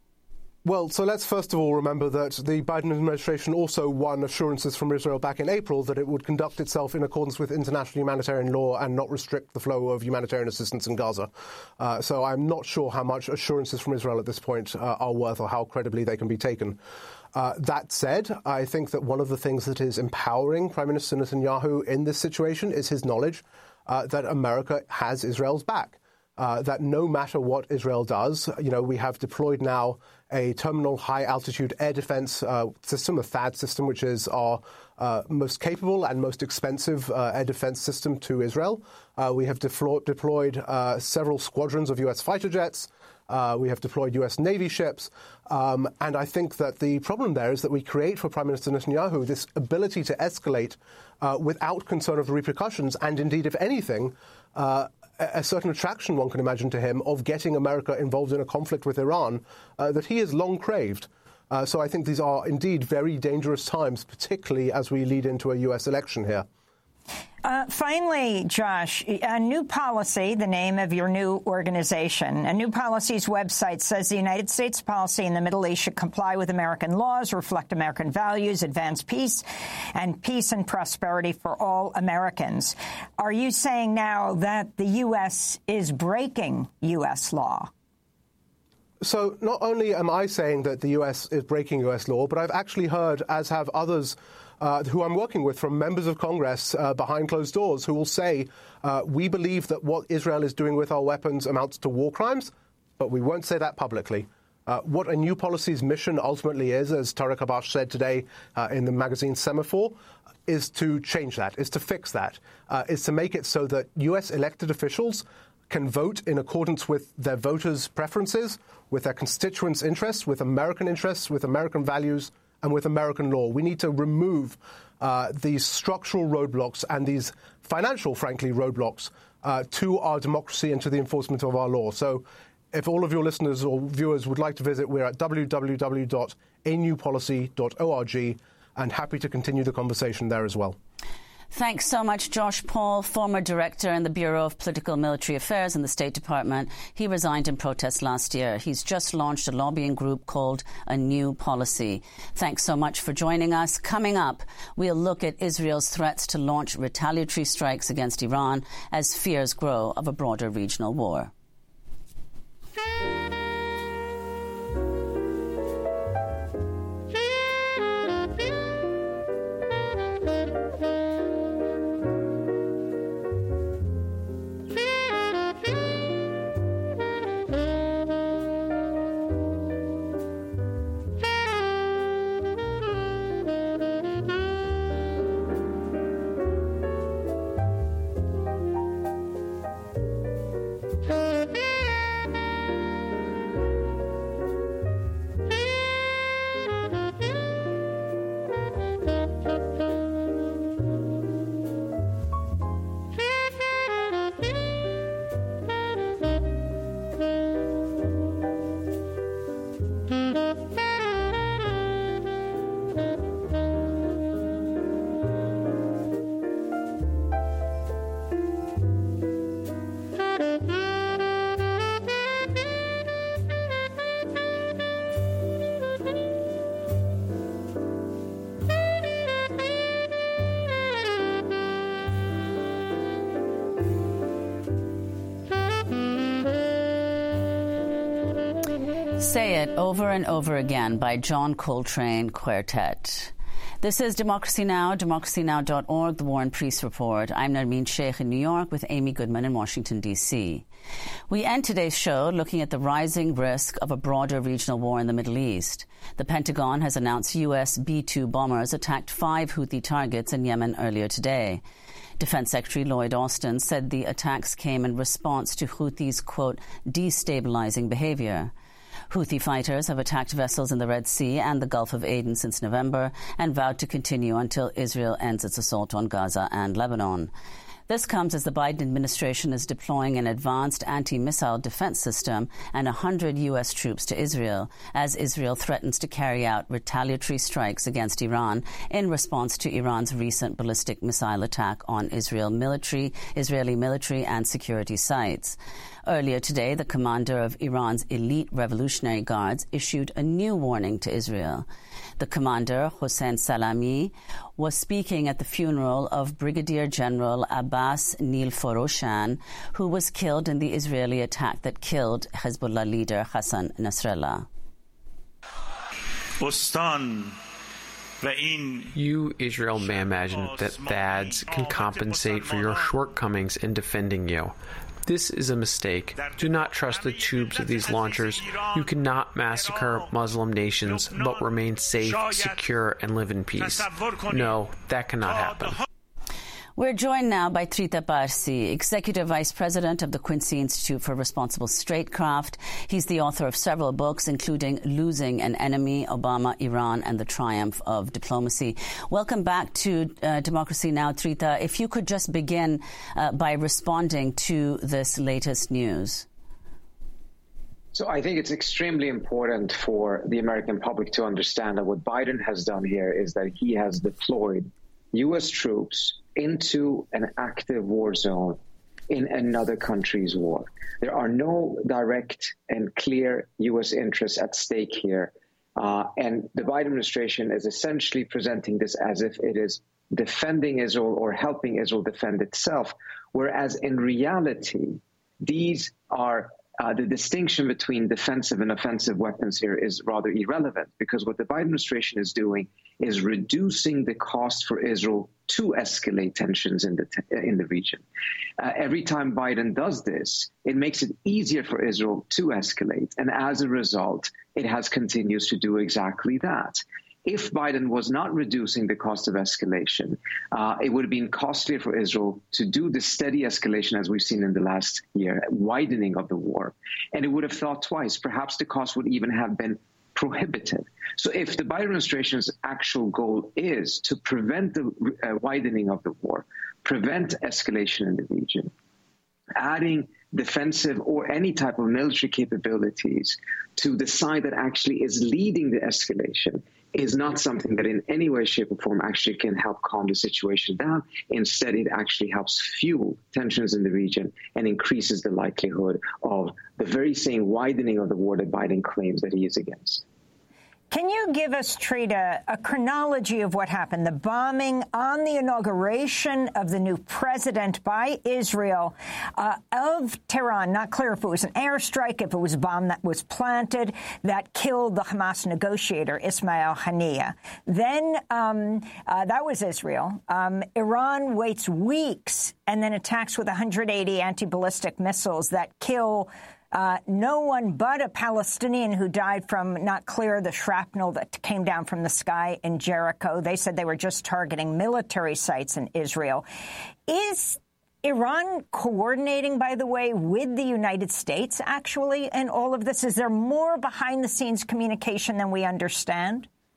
Well, so let's first of all remember that the Biden administration also won assurances from Israel back in April that it would conduct itself in accordance with international humanitarian law and not restrict the flow of humanitarian assistance in Gaza. Uh, so I'm not sure how much assurances from Israel at this point uh, are worth or how credibly they can be taken. Uh, that said, I think that one of the things that is empowering Prime Minister Netanyahu in this situation is his knowledge uh, that America has Israel's back. Uh, that no matter what Israel does, you know, we have deployed now a terminal high-altitude air defense uh, system, a THAAD system, which is our uh, most capable and most expensive uh, air defense system to Israel. Uh, we have deflo- deployed uh, several squadrons of U S fighter jets. Uh, we have deployed U S Navy ships. Um, and I think that the problem there is that we create for Prime Minister Netanyahu this ability to escalate uh, without concern of the repercussions, and indeed, if anything, uh, a certain attraction, one can imagine, to him of getting America involved in a conflict with Iran uh, that he has long craved. Uh, so I think these are indeed very dangerous times, particularly as we lead into a U S election here.
Uh, finally, Josh, a New Policy, the name of your new organization, a New Policy's website says the United States policy in the Middle East should comply with American laws, reflect American values, advance peace, and peace and prosperity for all Americans. Are you saying now that the U S is breaking U S law?
So not only am I saying that the U S is breaking U S law, but I've actually heard, as have others Uh, who I'm working with, from members of Congress uh, behind closed doors, who will say, uh, we believe that what Israel is doing with our weapons amounts to war crimes, but we won't say that publicly. Uh, what a New Policy's mission ultimately is, as Tariq Abash said today uh, in the magazine Semaphore, is to change that, is to fix that, uh, is to make it so that U S elected officials can vote in accordance with their voters' preferences, with their constituents' interests, with American interests, with American values, and with American law. We need to remove uh, these structural roadblocks and these financial, frankly, roadblocks uh, to our democracy and to the enforcement of our law. So if all of your listeners or viewers would like to visit, we're at w w w dot a new policy dot org and happy to continue the conversation there as well.
Thanks so much, Josh Paul, former director in the Bureau of Political Military Affairs in the State Department. He resigned in protest last year. He's just launched a lobbying group called A New Policy. Thanks so much for joining us. Coming up, we'll look at Israel's threats to launch retaliatory strikes against Iran as fears grow of a broader regional war. Say It Over and Over Again by John Coltrane Quartet. This is Democracy Now!, democracy now dot org, the War and Peace Report. I'm Nermeen Sheikh in New York with Amy Goodman in Washington, D C. We end today's show looking at the rising risk of a broader regional war in the Middle East. The Pentagon has announced U S B two bombers attacked five Houthi targets in Yemen earlier today. Defense Secretary Lloyd Austin said the attacks came in response to Houthis, quote, destabilizing behavior. Houthi fighters have attacked vessels in the Red Sea and the Gulf of Aden since November and vowed to continue until Israel ends its assault on Gaza and Lebanon. This comes as the Biden administration is deploying an advanced anti-missile defense system and one hundred U S troops to Israel, as Israel threatens to carry out retaliatory strikes against Iran in response to Iran's recent ballistic missile attack on Israel military, Israeli military and security sites. Earlier today, the commander of Iran's elite Revolutionary Guards issued a new warning to Israel. The commander, Hossein Salami, was speaking at the funeral of Brigadier General Abbas Nilforoshan, who was killed in the Israeli attack that killed Hezbollah leader Hassan Nasrallah.
استان
You, Israel, may imagine that T H A Ds can compensate for your shortcomings in defending you. This is a mistake. Do not trust the tubes of these launchers. You cannot massacre Muslim nations, but remain safe, secure, and live in peace. No, that cannot happen.
We're joined now by Trita Parsi, Executive Vice President of the Quincy Institute for Responsible Statecraft. He's the author of several books, including Losing an Enemy, Obama, Iran, and the Triumph of Diplomacy. Welcome back to uh, Democracy Now!, Trita. If you could just begin uh, by responding to this latest news.
So I think it's extremely important for the American public to understand that what Biden has done here is that he has deployed U S troops into an active war zone in another country's war. There are no direct and clear U S interests at stake here. Uh, and the Biden administration is essentially presenting this as if it is defending Israel or helping Israel defend itself, whereas in reality, these are Uh, the distinction between defensive and offensive weapons here is rather irrelevant, because what the Biden administration is doing is reducing the cost for Israel to escalate tensions in the te- in the region. Uh, every time Biden does this, it makes it easier for Israel to escalate, and as a result, it has continues to do exactly that. If Biden was not reducing the cost of escalation, uh, it would have been costlier for Israel to do the steady escalation as we've seen in the last year, widening of the war. And it would have thought twice. Perhaps the cost would even have been prohibitive. So if the Biden administration's actual goal is to prevent the uh, widening of the war, prevent escalation in the region, adding defensive or any type of military capabilities to the side that actually is leading the escalation, is not something that in any way, shape, or form actually can help calm the situation down. Instead, it actually helps fuel tensions in the region and increases the likelihood of the very same widening of the war that Biden claims that he is against.
Can you give us, Trita, a chronology of what happened? The bombing on the inauguration of the new president by Israel uh, of Tehran. Not clear if it was an airstrike, if it was a bomb that was planted that killed the Hamas negotiator, Ismail Haniyeh. Then um, uh, that was Israel. Um, Iran waits weeks and then attacks with one hundred eighty anti-ballistic missiles that kill Uh, no one but a Palestinian who died from, not clear, the shrapnel that came down from the sky in Jericho. They said they were just targeting military sites in Israel. Is Iran coordinating, by the way, with the United States, actually, in all of this? Is there more behind-the-scenes communication than we understand?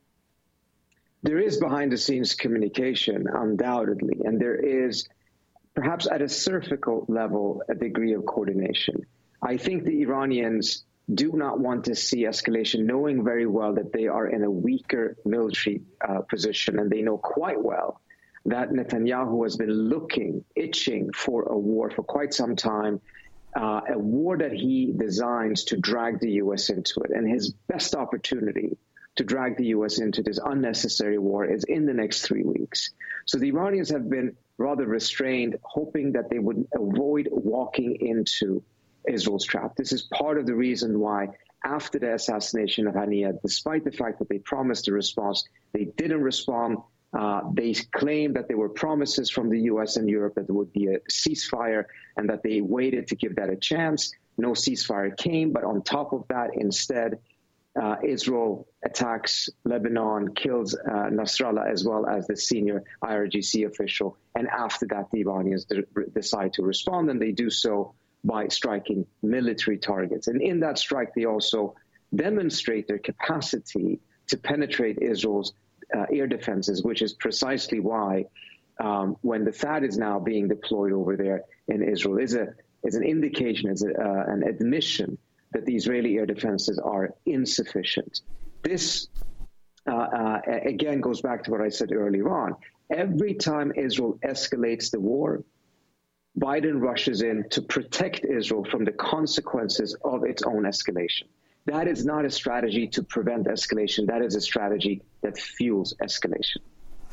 There is behind-the-scenes communication, undoubtedly, and there is, perhaps at a surface level, a degree of coordination. I think the Iranians do not want to see escalation, knowing very well that they are in a weaker military uh, position, and they know quite well that Netanyahu has been looking, itching for a war for quite some time, uh, a war that he designs to drag the U S into it. And his best opportunity to drag the U S into this unnecessary war is in the next three weeks. So the Iranians have been rather restrained, hoping that they would avoid walking into Israel's trap. This is part of the reason why, after the assassination of Haniyeh, despite the fact that they promised a response, they didn't respond. Uh, they claimed that there were promises from the U S and Europe that there would be a ceasefire and that they waited to give that a chance. No ceasefire came, but on top of that, instead, uh, Israel attacks Lebanon, kills uh, Nasrallah as well as the senior I R G C official. And after that, the Iranians de- decide to respond, and they do so by striking military targets. And in that strike, they also demonstrate their capacity to penetrate Israel's uh, air defenses, which is precisely why um, when the T H A D is now being deployed over there in Israel, is a is an indication, is a, uh, an admission that the Israeli air defenses are insufficient. This, uh, uh, again, goes back to what I said earlier on. Every time Israel escalates the war, Biden rushes in to protect Israel from the consequences of its own escalation. That is not a strategy to prevent escalation. That is a strategy that fuels escalation.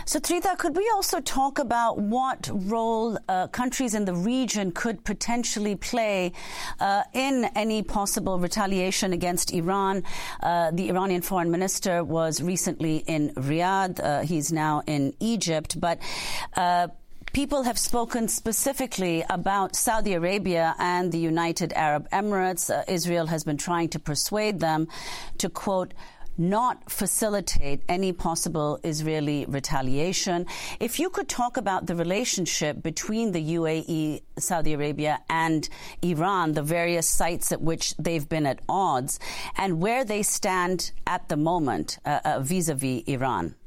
So, Trita, could we also talk about what role uh, countries in the region could potentially play uh, in any possible retaliation against Iran? Uh, the Iranian foreign minister was recently in Riyadh. Uh, he's now in Egypt. But uh, people have spoken specifically about Saudi Arabia and the United Arab Emirates. Uh, Israel has been trying to persuade them to, quote, not facilitate any possible Israeli retaliation. If you could talk about the relationship between the U A E, Saudi Arabia, and Iran, the various sites at which they've been at odds, and where they stand at the moment uh, uh, vis-a-vis Iran.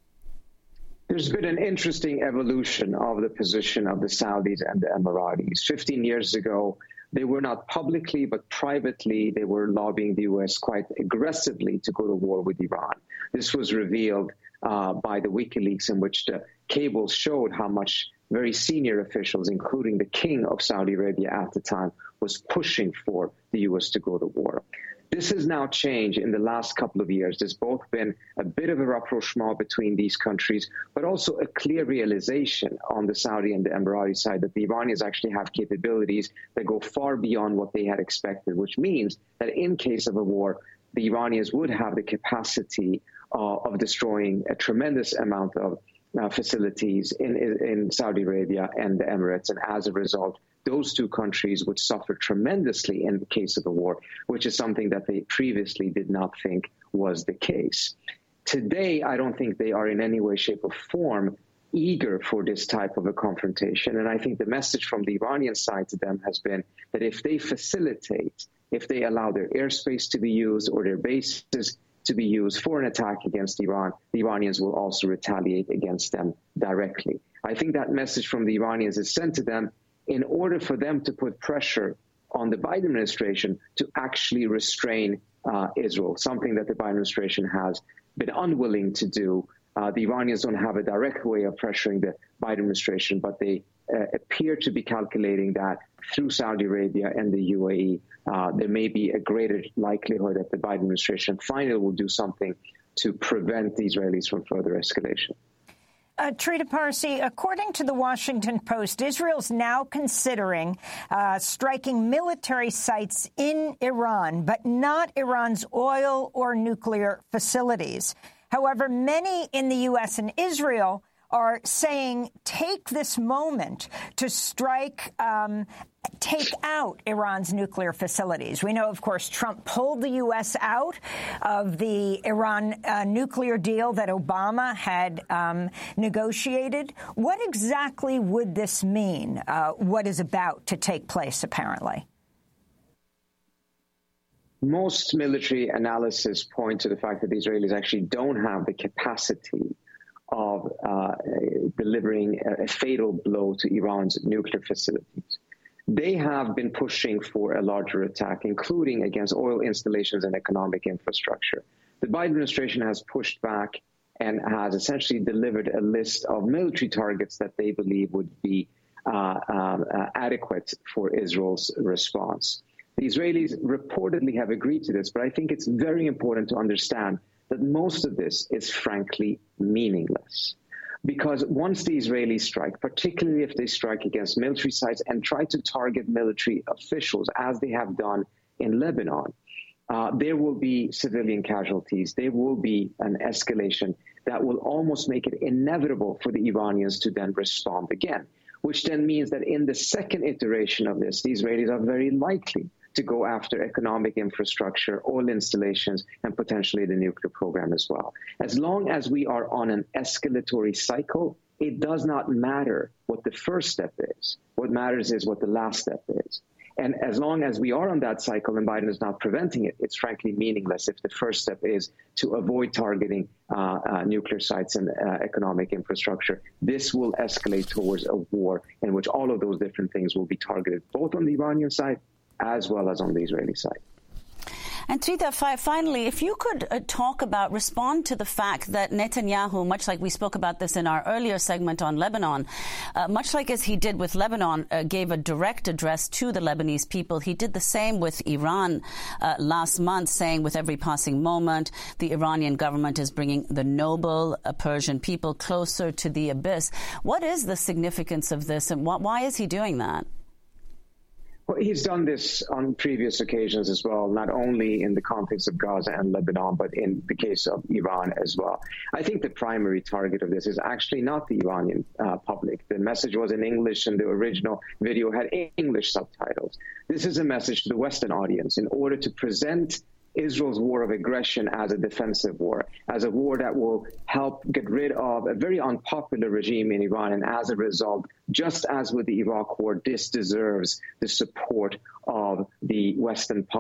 There's been an interesting evolution of the position of the Saudis and the Emiratis. Fifteen years ago, they were not publicly, but privately, they were lobbying the U S quite aggressively to go to war with Iran. This was revealed uh, by the WikiLeaks, in which the cables showed how much very senior officials, including the king of Saudi Arabia at the time, was pushing for the U S to go to war. This has now changed in the last couple of years. There's both been a bit of a rapprochement between these countries, but also a clear realization on the Saudi and the Emirati side that the Iranians actually have capabilities that go far beyond what they had expected, which means that in case of a war, the Iranians would have the capacity uh, of destroying a tremendous amount of uh, facilities in, in Saudi Arabia and the Emirates. And as a result, those two countries would suffer tremendously in the case of a war, which is something that they previously did not think was the case. Today, I don't think they are in any way, shape, or form eager for this type of a confrontation. And I think the message from the Iranian side to them has been that if they facilitate, if they allow their airspace to be used or their bases to be used for an attack against Iran, the Iranians will also retaliate against them directly. I think that message from the Iranians is sent to them in order for them to put pressure on the Biden administration to actually restrain uh, Israel, something that the Biden administration has been unwilling to do. Uh, the Iranians don't have a direct way of pressuring the Biden administration, but they uh, appear to be calculating that through Saudi Arabia and the U A E, uh, there may be a greater likelihood that the Biden administration finally will do something to prevent the Israelis from further escalation.
Uh, Trita Parsi, according to the Washington Post, Israel's now considering uh, striking military sites in Iran, but not Iran's oil or nuclear facilities. However, many in the U S and Israel are saying take this moment to strike, um, take out Iran's nuclear facilities. We know, of course, Trump pulled the U S out of the Iran uh, nuclear deal that Obama had um, negotiated. What exactly would this mean, uh, what is about to take place, apparently?
Most military analysis point to the fact that the Israelis actually don't have the capacity of uh, delivering a, a fatal blow to Iran's nuclear facilities. They have been pushing for a larger attack, including against oil installations and economic infrastructure. The Biden administration has pushed back and has essentially delivered a list of military targets that they believe would be uh, um, uh, adequate for Israel's response. The Israelis reportedly have agreed to this, but I think it's very important to understand that most of this is frankly meaningless. Because once the Israelis strike, particularly if they strike against military sites and try to target military officials, as they have done in Lebanon, uh, there will be civilian casualties. There will be an escalation that will almost make it inevitable for the Iranians to then respond again, which then means that in the second iteration of this, the Israelis are very likely to go after economic infrastructure, oil installations, and potentially the nuclear program as well. As long as we are on an escalatory cycle, it does not matter what the first step is. What matters is what the last step is. And as long as we are on that cycle and Biden is not preventing it, it's frankly meaningless if the first step is to avoid targeting uh, uh, nuclear sites and uh, economic infrastructure. This will escalate towards a war in which all of those different things will be targeted, both on the Iranian side as well as on the Israeli side.
And Trita, fi- finally, if you could uh, talk about, respond to the fact that Netanyahu, much like we spoke about this in our earlier segment on Lebanon, uh, much like as he did with Lebanon, uh, gave a direct address to the Lebanese people. He did the same with Iran uh, last month, saying with every passing moment, the Iranian government is bringing the noble uh, Persian people closer to the abyss. What is the significance of this, and wh- why is he doing that?
Well, he's done this on previous occasions as well, not only in the context of Gaza and Lebanon, but in the case of Iran as well. I think the primary target of this is actually not the Iranian uh, public. The message was in English, and the original video had English subtitles. This is a message to the Western audience in order to present Israel's war of aggression as a defensive war, as a war that will help get rid of a very unpopular regime in Iran. And as a result, just as with the Iraq war, this deserves the support of the Western public.